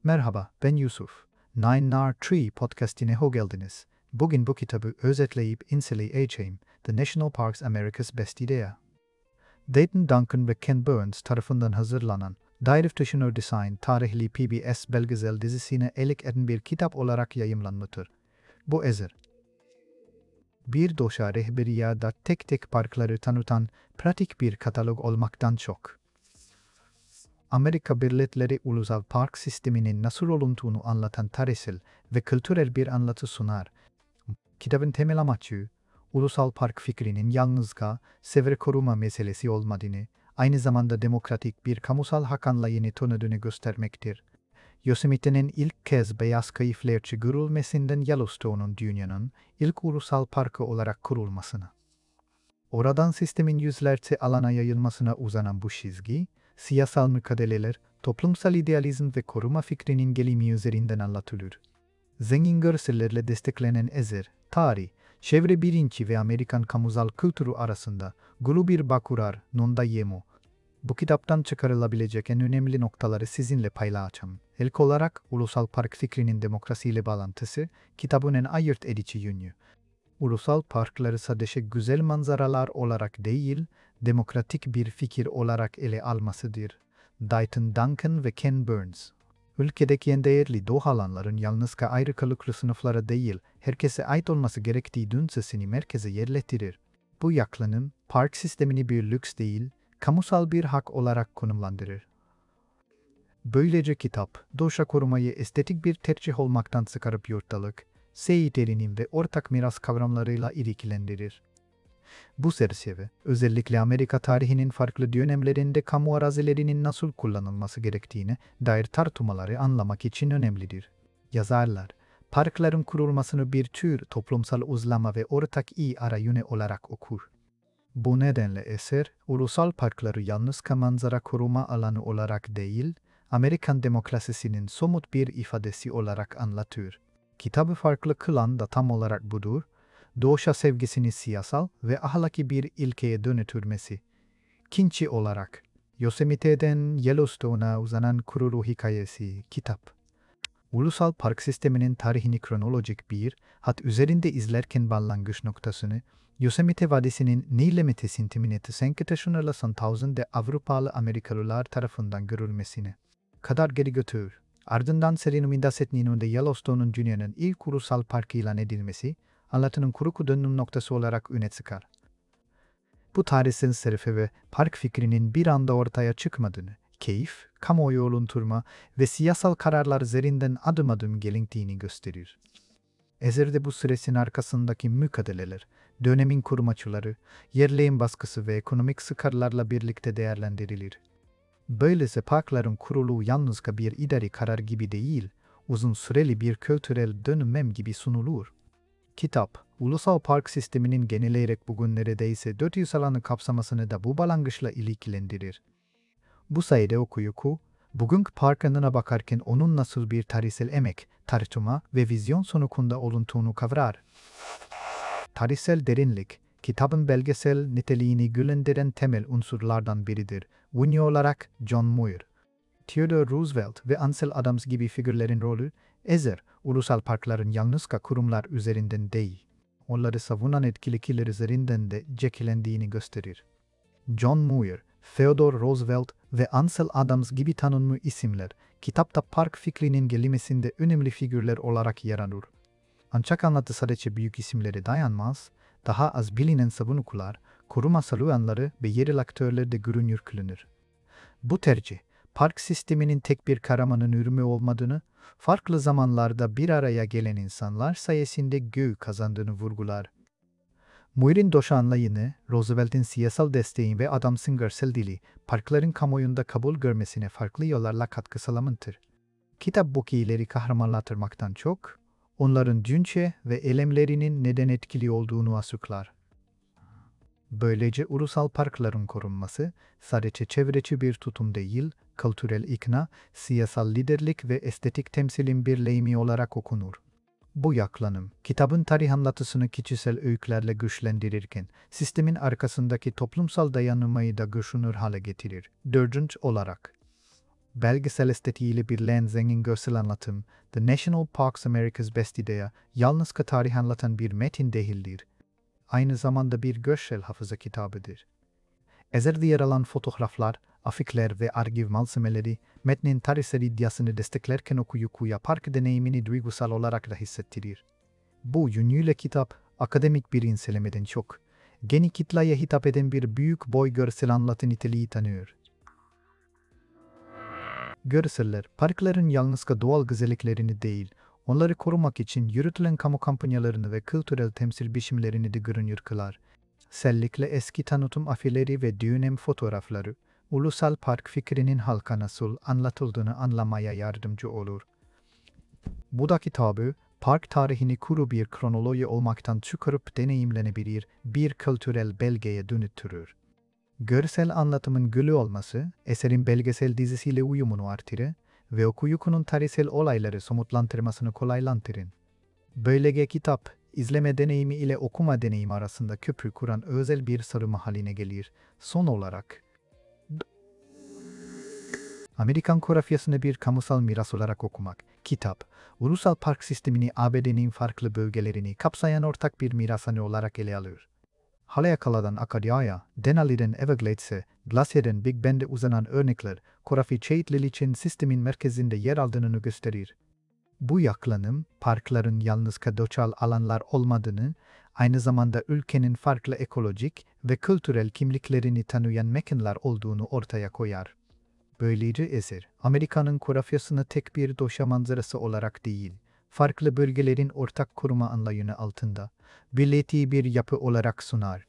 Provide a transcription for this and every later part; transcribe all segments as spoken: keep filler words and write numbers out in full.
Merhaba, ben Yusuf. Nine Nar Tree podcastine hoş geldiniz. Bugün bu kitabı özetleyip inceleyeceğim. The National Parks America's Best Idea. Dayton Duncan ve Ken Burns tarafından hazırlanan Direct to Shore Design tarihli P B S belgesel dizisine elik eden bir kitap olarak yayımlanmıştır. Bu eser, bir doşa rehberi ya da tek tek parkları tanıtan pratik bir katalog olmaktan çok, Amerika Birleşik Ulusal Park Sistemi'nin nasıl olunduğunu anlatan tarihsel ve kültürel bir anlatı sunar. Kitabın temel amacı, ulusal park fikrinin yalnızca sever koruma meselesi olmadığını, aynı zamanda demokratik bir kamusal hakkınla yeni tanıdığını göstermektir. Yosemite'nin ilk kez beyaz kayıflarca görülmesinden Yellowstone'un dünyanın ilk ulusal parkı olarak kurulmasına, oradan sistemin yüzlerce alana yayılmasına uzanan bu çizgi, siyasal mücadeleler, toplumsal idealizm ve koruma fikrinin gelimi üzerinden anlatılır. Zengin görsellerle desteklenen eser, tarih, çevre bilinci ve Amerikan kamusal kültürü arasında gulu bir bağ kurar, nonda yemo. Bu kitaptan çıkarılabilecek en önemli noktaları sizinle paylaşacağım. İlk olarak, ulusal park fikrinin demokrasiyle bağlantısı, kitabın en ayırt edici yönü. Ulusal parkları sadece güzel manzaralar olarak değil, demokratik bir fikir olarak ele almasıdır. Dayton Duncan ve Ken Burns. Ülkedeki en değerli doğa alanların yalnızca ayrıcalıklı sınıflara değil, herkese ait olması gerektiği düşüncesini merkeze yerleştirir. Bu yaklaşım, park sistemini bir lüks değil, kamusal bir hak olarak konumlandırır. Böylece kitap, doğa korumayı estetik bir tercih olmaktan çıkarıp yurttalık, seyitlerinin ve ortak miras kavramlarıyla ilgilendirir. Bu çerçeve, özellikle Amerika tarihinin farklı dönemlerinde kamu arazilerinin nasıl kullanılması gerektiğine dair tartışmaları anlamak için önemlidir. Yazarlar, parkların kurulmasını bir tür toplumsal uzlama ve ortak iyi arayüne olarak okur. Bu nedenle eser, ulusal parkları yalnızca manzara koruma alanı olarak değil, Amerikan demokrasisinin somut bir ifadesi olarak anlatır. Kitabı farklı kılan da tam olarak budur, doğa sevgisini siyasal ve ahlaki bir ilkeye dönüştürmesi. İkinci olarak, Yosemite'den Yellowstone'a uzanan kurulu hikayesi, kitap. Ulusal park sisteminin tarihini kronolojik bir hat üzerinde izlerken başlangıç noktasını, Yosemite Vadisi'nin Neylemete sintimineti senki taşınırlasan tauzende Avrupalı Amerikalılar tarafından görülmesine kadar geri götürür. Ardından serinin Mindasetnin'inde Yellowstone'un dünyanın ilk ulusal parkı ilan edilmesi, anlatının kuruku dönüm noktası olarak öne çıkar. Bu tarihsel serife ve park fikrinin bir anda ortaya çıkmadığını, keyif, kamuoyu olunturma ve siyasal kararlar üzerinden adım adım gelindiğini gösterir. Eserde bu sürecin arkasındaki mücadeleler, dönemin kurmaçları, yerlerin baskısı ve ekonomik çıkarlarla birlikte değerlendirilir. Böylece parkların kuruluğu yalnızca bir idari karar gibi değil, uzun süreli bir kültürel dönüm gibi sunulur. Kitap, ulusal park sisteminin genelleyerek bugün neredeyse dört yüz alanı kapsamasını da bu başlangıçla ilgilendirir. Bu sayede okuyucu, bugünkü park alanına bakarken onun nasıl bir tarihsel emek, tartışma ve vizyon sonucunda olunduğunu kavrar. Tarihsel derinlik, kitabın belgesel niteliğini güçlendiren temel unsurlardan biridir. Ünlü olarak John Muir, Theodore Roosevelt ve Ansel Adams gibi figürlerin rolü, eser, ulusal parkların yalnızca kurumlar üzerinden değil, onları savunan etkili kişiler üzerinden de şekillendiğini gösterir. John Muir, Theodore Roosevelt ve Ansel Adams gibi tanınmış isimler, kitapta park fikrinin gelmesinde önemli figürler olarak yer alır. Ancak anlatı sadece büyük isimlere dayanmaz, daha az bilinen savunucular, koruma savunucuları ve yerel aktörler de görünür kılınır. Bu tercih, park sisteminin tek bir kahramanın ürünü olmadığını, farklı zamanlarda bir araya gelen insanlar sayesinde göğü kazandığını vurgular. Muir'in doğa anlayını, Roosevelt'in siyasal desteği ve Adams'ın görsel dili, parkların kamuoyunda kabul görmesine farklı yollarla katkı sağlamıştır. Kitap bu kişileri kahramanlaştırmaktan çok, onların düşünce ve eylemlerinin neden etkili olduğunu açıklar. Böylece ulusal parkların korunması, sadece çevreci bir tutum değil, kültürel ikna, siyasal liderlik ve estetik temsilin birleğimi olarak okunur. Bu yaklaşım, kitabın tarih anlatısını kişisel öykülerle güçlendirirken, sistemin arkasındaki toplumsal dayanışmayı da görünür hale getirir. Dördüncü olarak, belgesel estetiğiyle birleyen zengin görsel anlatım, The National Parks America's Best Idea, yalnız tarih anlatan bir metin değildir. Aynı zamanda bir görsel hafıza kitabıdır. Eserde yer alan fotoğraflar, afikler ve arşiv malzemeleri, metnin tarihsel iddiasını desteklerken okuyucuya park deneyimini duygusal olarak da hissettirir. Bu yönüyle kitap, akademik bir incelemeden çok, geniş kitleye hitap eden bir büyük boy görsel anlatı niteliği tanıyor. Görseller, parkların yalnız doğal güzelliklerini değil, onları korumak için yürütülen kamu kampanyalarını ve kültürel temsil biçimlerini de görünür kılar. Özellikle eski tanıtım afileri ve dönem fotoğrafları, ulusal park fikrinin halka nasıl anlatıldığını anlamaya yardımcı olur. Bu da kitabı, park tarihini kuru bir kronoloji olmaktan çıkarıp deneyimlenebilir bir kültürel belgeye dönüttürür. Görsel anlatımın gülü olması, eserin belgesel dizisiyle uyumunu artırır ve okuyucunun tarihsel olayları somutlandırmasını kolaylandırır. Böylece kitap, izleme deneyimi ile okuma deneyimi arasında köprü kuran özel bir sarılma haline gelir. Son olarak, Amerikan coğrafyasını bir kamusal miras olarak okumak, kitap, ulusal park sistemini A B D'nin farklı bölgelerini kapsayan ortak bir mirashane olarak ele alır. Haleakaladan Akadia'ya, Denali'den Everglades'e, Glacier'den Big Bend'e uzanan örnekler, coğrafi çeşitlilik sistemin merkezinde yer aldığını gösterir. Bu yaklanım, parkların yalnız doğal alanlar olmadığını, aynı zamanda ülkenin farklı ekolojik ve kültürel kimliklerini tanıyan mekanlar olduğunu ortaya koyar. Böylece eser, Amerika'nın coğrafyasını tek bir doğa manzarası olarak değil, farklı bölgelerin ortak koruma anlayışı altında, birleştiği bir yapı olarak sunar.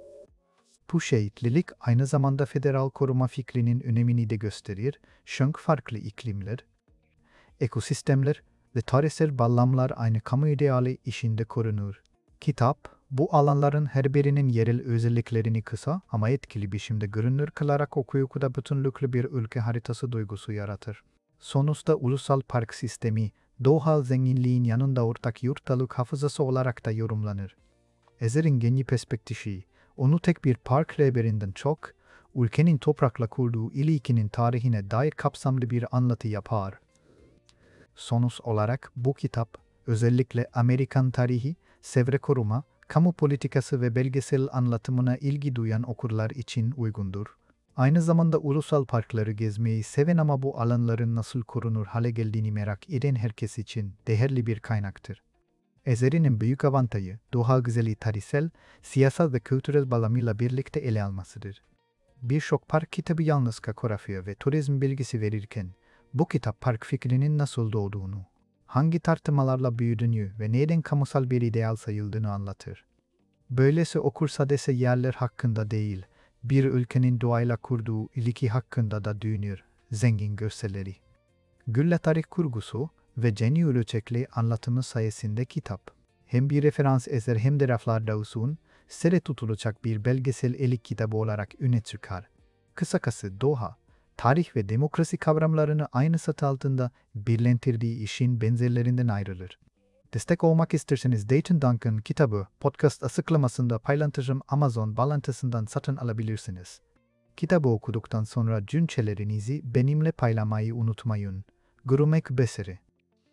Bu çeşitlilik aynı zamanda federal koruma fikrinin önemini de gösterir, çünkü farklı iklimler, ekosistemler ve tarihsel bağlamlar aynı kamu ideali içinde korunur. Kitap, bu alanların her birinin yerel özelliklerini kısa ama etkili biçimde görünür kılarak okuyucuda bütünlüklü bir ülke haritası duygusu yaratır. Sonuçta ulusal park sistemi, doğal zenginliğin yanında ortak yurttalık hafızası olarak da yorumlanır. Eserin geniş perspektifi, onu tek bir park rehberinden çok, ülkenin toprakla kurduğu ilişkinin tarihine dair kapsamlı bir anlatı yapar. Sonuç olarak bu kitap, özellikle Amerikan tarihi, çevre koruma, kamu politikası ve belgesel anlatımına ilgi duyan okurlar için uygundur. Aynı zamanda ulusal parkları gezmeyi seven ama bu alanların nasıl korunur hale geldiğini merak eden herkes için değerli bir kaynaktır. Eserinin büyük avantajı, doğal güzelliği tarihsel, siyasal ve kültürel bağlamıyla birlikte ele almasıdır. Birçok park kitabı yalnız coğrafya ve turizm bilgisi verirken, bu kitap park fikrinin nasıl doğduğunu, hangi tartışmalarla büyüdüğünü ve neden kamusal bir ideal sayıldığını anlatır. Böylesi okur sadece yerler hakkında değil, bir ülkenin doğayla kurduğu ilişki hakkında da düşünür, zengin görselleri. Gülle tarih kurgusu ve geniş ölçekli anlatımı sayesinde kitap, hem bir referans eser hem de raflarda uzun, süre tutulacak bir belgesel elik kitabı olarak öne çıkar. Kısacası doğa, tarih ve demokrasi kavramlarını aynı çatı altında birleştirdiği işin benzerlerinden ayrılır. Destek olmak isterseniz Dayton Duncan kitabı podcast açıklamasında paylaşacağım Amazon bağlantısından satın alabilirsiniz. Kitabı okuduktan sonra düşüncelerinizi benimle paylaşmayı unutmayın. Görüşmek üzere.